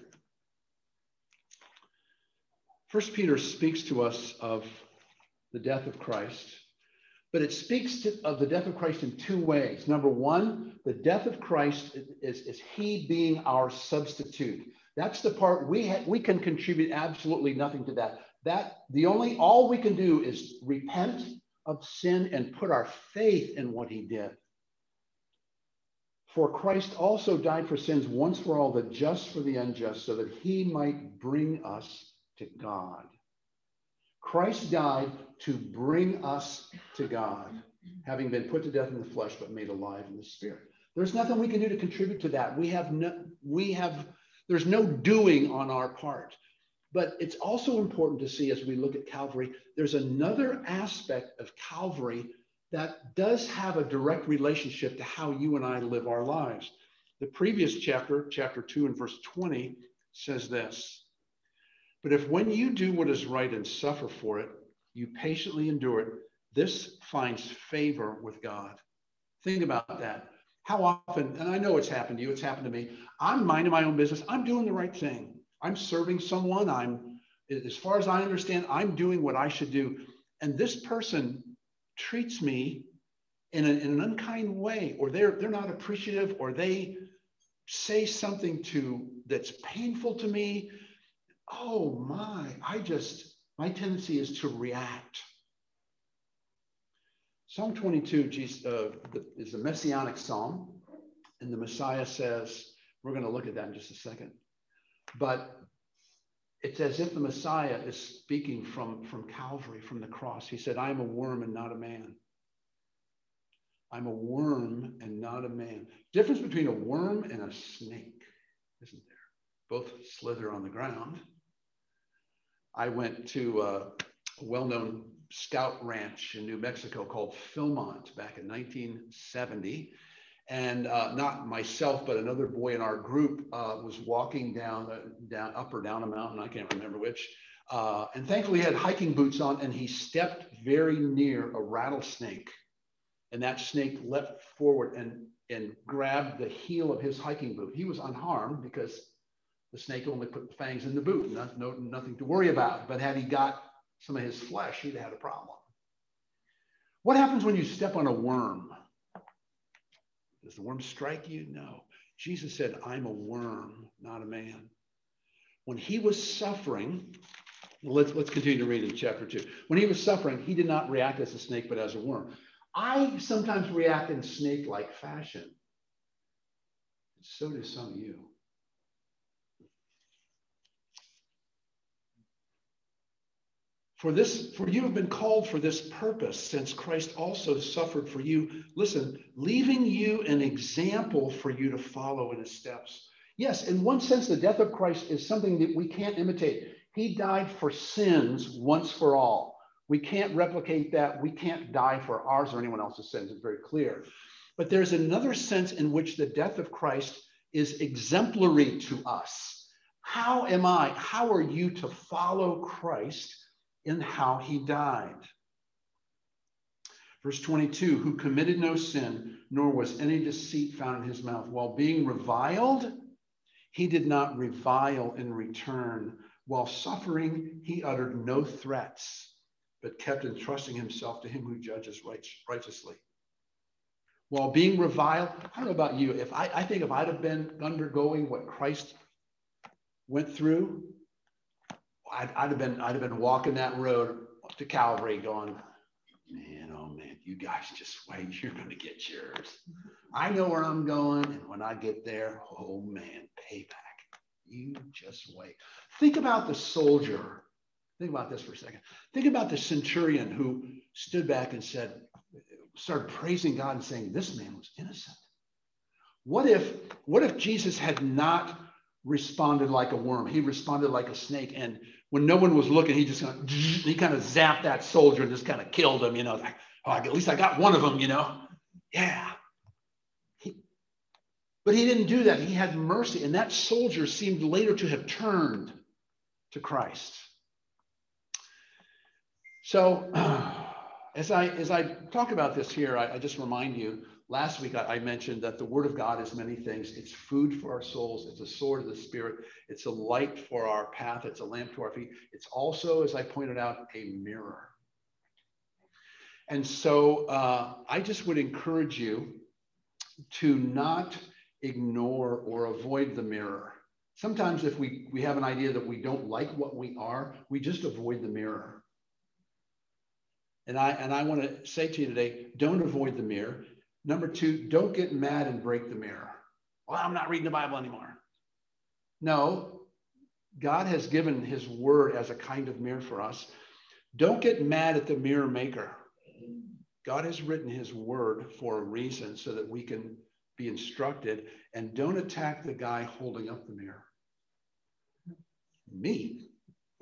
1 Peter speaks to us of the death of Christ, but it speaks of the death of Christ in two ways. Number one, the death of Christ is he being our substitute. That's the part we can contribute absolutely nothing to that. All we can do is repent of sin and put our faith in what he did. For Christ also died for sins once for all, the just for the unjust, so that he might bring us to God. Christ died to bring us to God, having been put to death in the flesh, but made alive in the spirit. There's nothing we can do to contribute to that. There's no doing on our part. But it's also important to see as we look at Calvary, there's another aspect of Calvary that does have a direct relationship to how you and I live our lives. The previous chapter 2 and verse 20 says this: but if when you do what is right and suffer for it, you patiently endure it, this finds favor with God. Think about that. How often, and I know it's happened to you, it's happened to me, I'm minding my own business, I'm doing the right thing. I'm serving someone, as far as I understand, I'm doing what I should do. And this person treats me in an unkind way, or they're not appreciative, or they say something that's painful to me. Oh my tendency is to react. Psalm 22 is a messianic psalm, and the Messiah says, we're going to look at that in just a second, but it's as if the Messiah is speaking from Calvary, from the cross. He said, I am a worm and not a man. I'm a worm and not a man. Difference between a worm and a snake, isn't there? Both slither on the ground. I went to a well-known scout ranch in New Mexico called Philmont back in 1970. And not myself, but another boy in our group was walking down up or down a mountain, I can't remember which. And thankfully he had hiking boots on, and he stepped very near a rattlesnake. And that snake leapt forward and grabbed the heel of his hiking boot. He was unharmed because the snake only put the fangs in the boot, nothing to worry about. But had he got some of his flesh, he'd had a problem. What happens when you step on a worm? Does the worm strike you? No. Jesus said, I'm a worm, not a man. When he was suffering, let's continue to read in chapter 2. When he was suffering, he did not react as a snake, but as a worm. I sometimes react in snake-like fashion. So do some of you. For you have been called for this purpose, since Christ also suffered for you. Listen, leaving you an example for you to follow in his steps. Yes, in one sense, the death of Christ is something that we can't imitate. He died for sins once for all. We can't replicate that. We can't die for ours or anyone else's sins. It's very clear. But there's another sense in which the death of Christ is exemplary to us. How are you to follow Christ in how he died? Verse 22, who committed no sin, nor was any deceit found in his mouth. While being reviled, he did not revile in return. While suffering, he uttered no threats, but kept entrusting himself to him who judges righteously. While being reviled, I don't know about you, I think if I'd have been undergoing what Christ went through, I'd have been walking that road to Calvary going, man, oh man, you guys just wait, you're going to get yours. I know where I'm going, and when I get there, oh man, payback. You just wait. Think about the soldier. Think about this for a second. Think about the centurion who stood back and started praising God and saying, this man was innocent. What if Jesus had not responded like a worm? He responded like a snake, and when no one was looking, he kind of zapped that soldier and just kind of killed him, like, oh, at least I got one of them, Yeah. But he didn't do that. He had mercy, and that soldier seemed later to have turned to Christ. So as I talk about this here, I just remind you, last week I mentioned that the Word of God is many things. It's food for our souls. It's a sword of the Spirit. It's a light for our path. It's a lamp to our feet. It's also, as I pointed out, a mirror. And so I just would encourage you to not ignore or avoid the mirror. Sometimes if we have an idea that we don't like what we are, we just avoid the mirror. And I want to say to you today, don't avoid the mirror. Number two, don't get mad and break the mirror. Well, I'm not reading the Bible anymore. No, God has given his word as a kind of mirror for us. Don't get mad at the mirror maker. God has written his word for a reason so that we can be instructed, and don't attack the guy holding up the mirror. Me.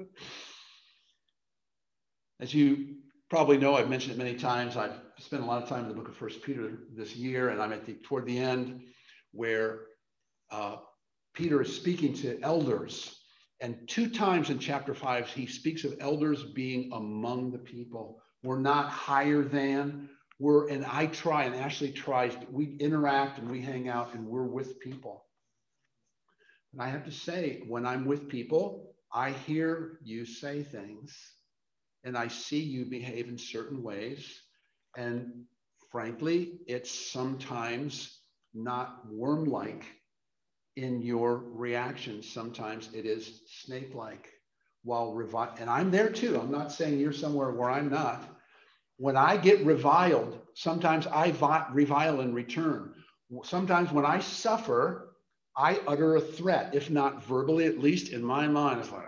As you probably know, I've mentioned it many times. I've spent a lot of time in the book of 1 Peter this year, and I'm toward the end where Peter is speaking to elders. And 2 times in chapter 5, he speaks of elders being among the people. We're not higher than, and I try, and Ashley tries, we interact and we hang out and we're with people. And I have to say, when I'm with people, I hear you say things and I see you behave in certain ways. And frankly, it's sometimes not worm-like in your reactions. Sometimes it is snake-like. And I'm there too. I'm not saying you're somewhere where I'm not. When I get reviled, sometimes I revile in return. Sometimes when I suffer, I utter a threat, if not verbally, at least in my mind. It's like,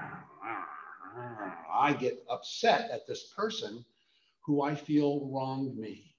I get upset at this person who I feel wronged me.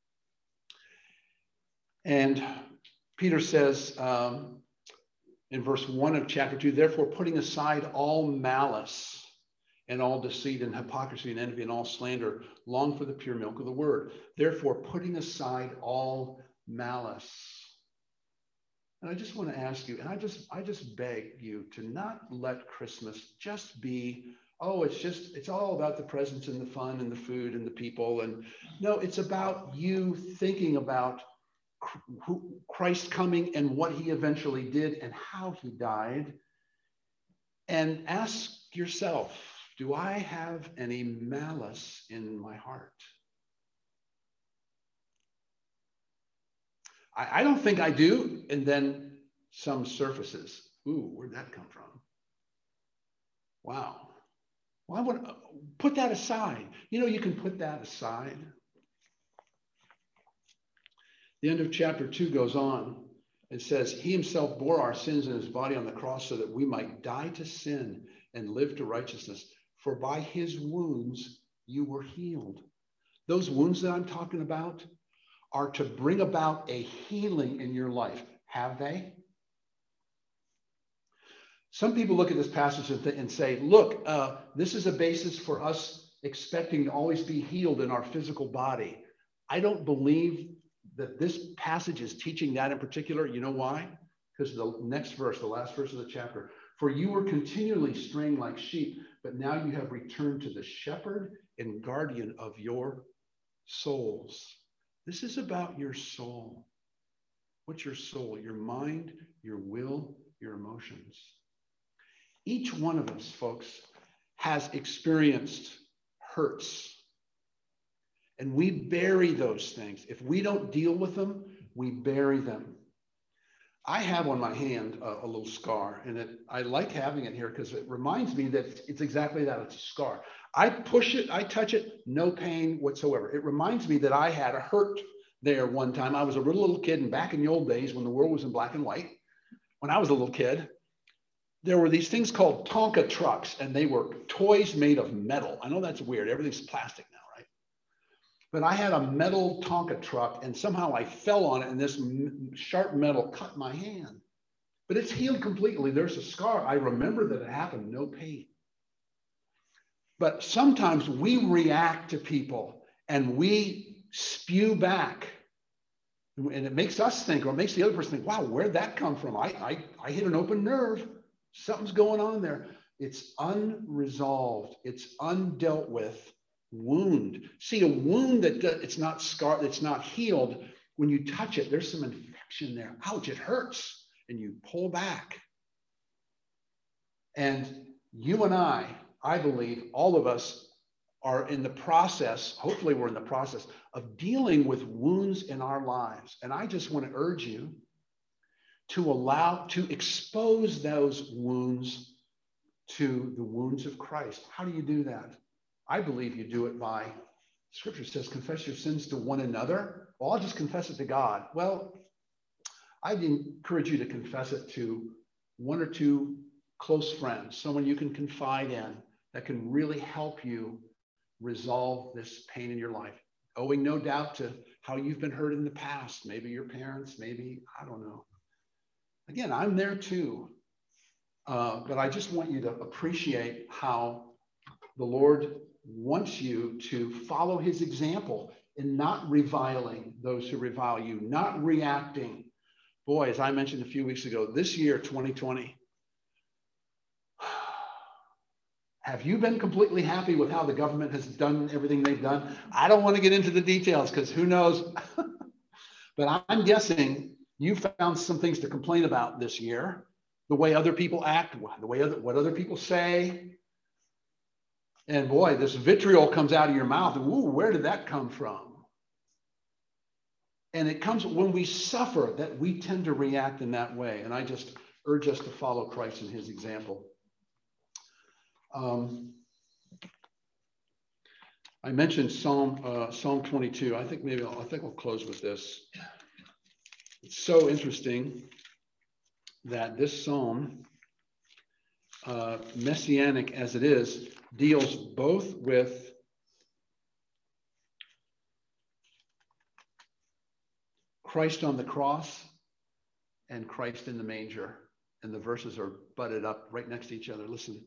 And Peter says in verse 1 of chapter 2, therefore, putting aside all malice and all deceit and hypocrisy and envy and all slander, long for the pure milk of the word. Therefore, putting aside all malice. And I just want to ask you, and I just beg you to not let Christmas just be, oh, it's all about the presents and the fun and the food and the people. And no, it's about you thinking about Christ coming and what he eventually did and how he died. And ask yourself, do I have any malice in my heart? I don't think I do. And then some surfaces. Ooh, where'd that come from? Wow. Well, I want to put that aside. You can put that aside. The end of chapter 2 goes on. It says, he himself bore our sins in his body on the cross so that we might die to sin and live to righteousness. for by his wounds you were healed. Those wounds that I'm talking about are to bring about a healing in your life. Have they? Some people look at this passage and say, look, this is a basis for us expecting to always be healed in our physical body. I don't believe that this passage is teaching that in particular. You know why? Because the next verse, the last verse of the chapter, for you were continually straying like sheep, but now you have returned to the shepherd and guardian of your souls. This is about your soul. What's your soul? Your mind, your will, your emotions. Each one of us, folks, has experienced hurts. And we bury those things. If we don't deal with them, we bury them. I have on my hand a little scar, and I like having it here because it reminds me that it's exactly that. It's a scar. I push it, I touch it, no pain whatsoever. It reminds me that I had a hurt there one time. I was a little kid, and back in the old days when the world was in black and white, when I was a little kid, there were these things called Tonka trucks, and they were toys made of metal. I know that's weird. Everything's plastic now, right? But I had a metal Tonka truck, and somehow I fell on it, and this sharp metal cut my hand. But it's healed completely. There's a scar. I remember that it happened, no pain. But sometimes we react to people, and we spew back. And it makes us think, or it makes the other person think, wow, where'd that come from? I hit an open nerve. Something's going on there. It's unresolved. It's undealt with wound. See, a wound that it's not scarred, it's not healed. When you touch it, there's some infection there. Ouch, it hurts. And you pull back. And you and I believe all of us are in the process, hopefully we're in the process of dealing with wounds in our lives. And I just want to urge you to expose those wounds to the wounds of Christ. How do you do that? I believe you do it by, Scripture says, confess your sins to one another. Well, I'll just confess it to God. Well, I'd encourage you to confess it to one or two close friends, someone you can confide in that can really help you resolve this pain in your life, owing no doubt to how you've been hurt in the past, maybe your parents, maybe, I don't know. Again, I'm there too, but I just want you to appreciate how the Lord wants you to follow his example in not reviling those who revile you, not reacting. Boy, as I mentioned a few weeks ago, this year, 2020, have you been completely happy with how the government has done everything they've done? I don't want to get into the details because who knows, but I'm guessing you found some things to complain about this year, the way other people act, the way what other people say. And boy, this vitriol comes out of your mouth. And ooh, where did that come from? And it comes when we suffer that we tend to react in that way. And I just urge us to follow Christ in his example. I mentioned Psalm 22. I think I'll close with this. It's so interesting that this psalm, messianic as it is, deals both with Christ on the cross and Christ in the manger. And the verses are butted up right next to each other. Listen.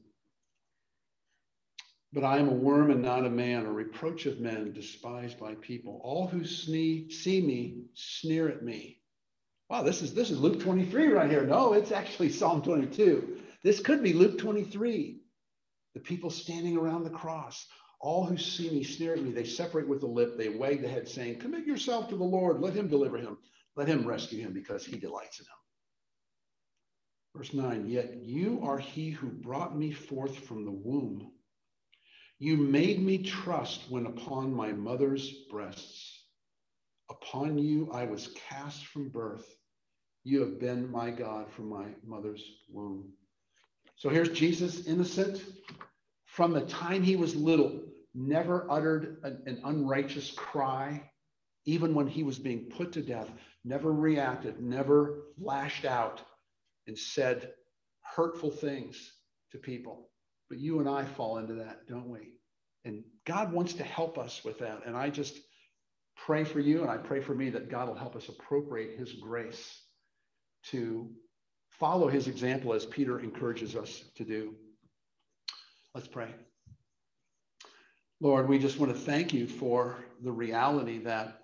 But I am a worm and not a man, a reproach of men, despised by people. All who see me sneer at me. Wow, this is Luke 23 right here. No, it's actually Psalm 22. This could be Luke 23. The people standing around the cross. All who see me sneer at me. They separate with the lip. They wag the head, saying, commit yourself to the Lord. Let him deliver him. Let him rescue him because he delights in him. Verse 9, yet you are he who brought me forth from the womb. You made me trust when upon my mother's breasts. Upon you I was cast from birth. You have been my God from my mother's womb. So here's Jesus, innocent. From the time he was little, never uttered an unrighteous cry. Even when he was being put to death, never reacted, never lashed out and said hurtful things to people. But you and I fall into that, don't we? And God wants to help us with that. And I just pray for you, and I pray for me, that God will help us appropriate his grace to follow his example as Peter encourages us to do. Let's pray. Lord, we just want to thank you for the reality that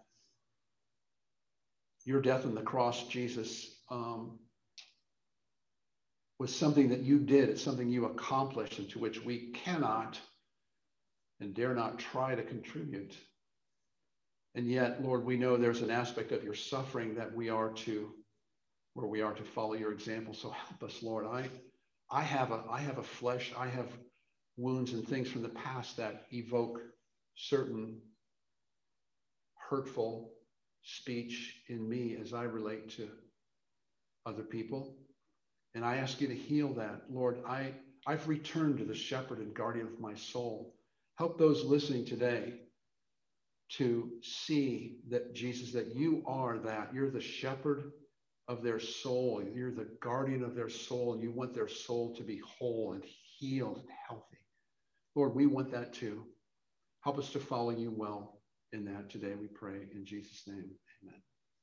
your death on the cross, Jesus, was something that you did. It's something you accomplished, and to which we cannot and dare not try to contribute. And yet, Lord, we know there's an aspect of your suffering that we are to follow your example. So help us, Lord. I have a flesh, I have wounds and things from the past that evoke certain hurtful speech in me as I relate to other people. And I ask you to heal that. Lord, I've returned to the shepherd and guardian of my soul. Help those listening today to see that, Jesus, that you are that. You're the shepherd of their soul. You're the guardian of their soul, and you want their soul to be whole and healed and healthy. Lord, we want that too. Help us to follow you well in that today, we pray in Jesus' name. Amen.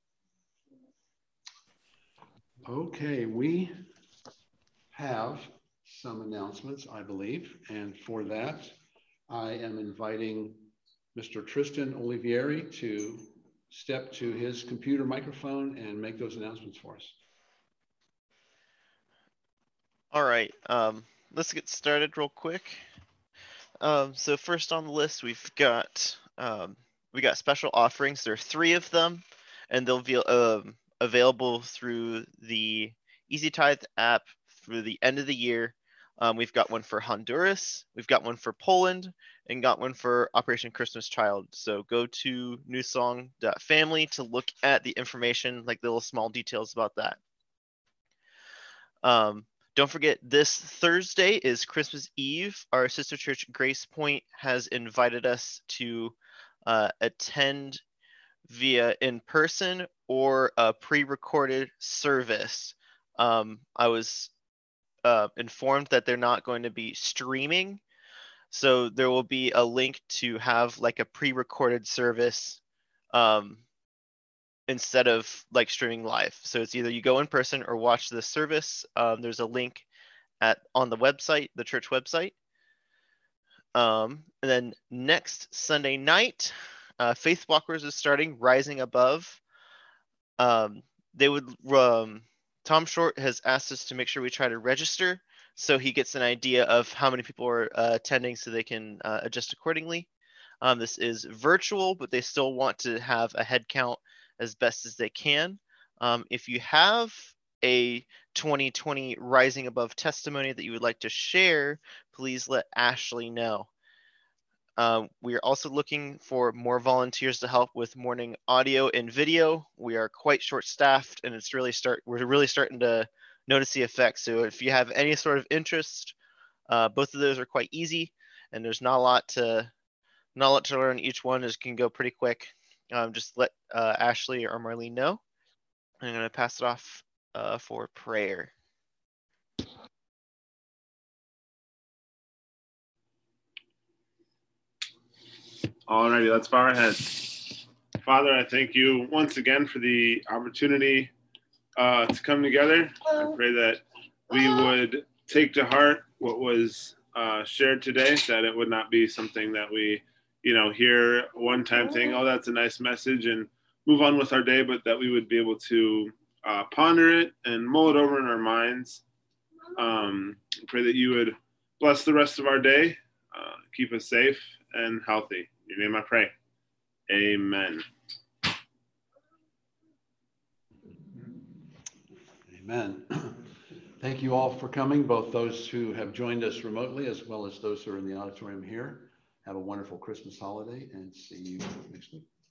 Okay, we have some announcements, I believe. And for that, I am inviting Mr. Tristan Olivieri to step to his computer microphone and make those announcements for us. All right, let's get started real quick. So first on the list, we got special offerings. There are 3 of them, and they'll be available through the Easy Tithe app through the end of the year. We've got one for Honduras, we've got one for Poland, and got one for Operation Christmas Child. So go to newsong.family to look at the information, like the little small details about that. Don't forget, this Thursday is Christmas Eve. Our sister church, Grace Point, has invited us to attend via in-person or a pre-recorded service. I was informed that they're not going to be streaming, so there will be a link to have like a pre-recorded service instead of like streaming live. So it's either you go in person or watch the service. There's a link on the website, the church website. And then next Sunday night, Faith Walkers is starting Rising Above. Tom Short has asked us to make sure we try to register so he gets an idea of how many people are attending so they can adjust accordingly. This is virtual, but they still want to have a head count as best as they can. If you have a 2020 Rising Above testimony that you would like to share, please let Ashley know. We are also looking for more volunteers to help with morning audio and video. We are quite short-staffed, and we're really starting to notice the effects. So if you have any sort of interest, both of those are quite easy, and there's not a lot to learn. Each one can go pretty quick. Just let Ashley or Marlene know. I'm going to pass it off for prayer. Alrighty, let's bow our heads. Father, I thank you once again for the opportunity to come together. I pray that we would take to heart what was shared today, that it would not be something that we, hear one time thing, oh, that's a nice message, and move on with our day, but that we would be able to ponder it and mull it over in our minds. I pray that you would bless the rest of our day, keep us safe and healthy. In your name I pray. Amen. Amen. Thank you all for coming, both those who have joined us remotely as well as those who are in the auditorium here. Have a wonderful Christmas holiday, and see you next week.